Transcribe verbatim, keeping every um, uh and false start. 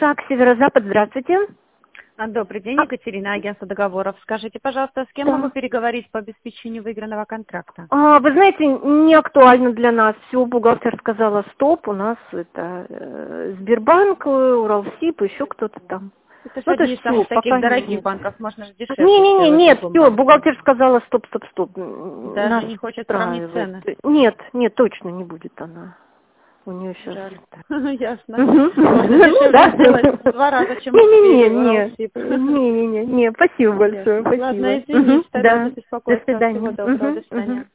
Шаг Северо-Запад, здравствуйте. Добрый день, Екатерина, агентство договоров. Скажите, пожалуйста, с кем Да. могу переговорить по обеспечению выигранного контракта? А, вы знаете, не актуально для нас. Все, бухгалтер сказала стоп. У нас это э, Сбербанк, Уралсиб, еще кто-то там. Это же Ну, одни из всё, самых таких пока дорогих нет. банков, можно же дешевле Не-не-не, сделать нет, в любом все, банке. бухгалтер сказала стоп, стоп, стоп. Даже Нас не хочет сравнить устраивает. цены. Нет, нет, точно не будет она. У нее сейчас... Жаль. Ясно. Мгм. Можно Ну, дешевле да. сделать в два раза, чем Не-не-не, в не, Уралсиб. не-не-не, не, спасибо большое, Ясно. спасибо. Ладно, извините Мгм, тогда да, за до беспокойство. Всего свидания. доброго, Мгм, до мгм. свидания.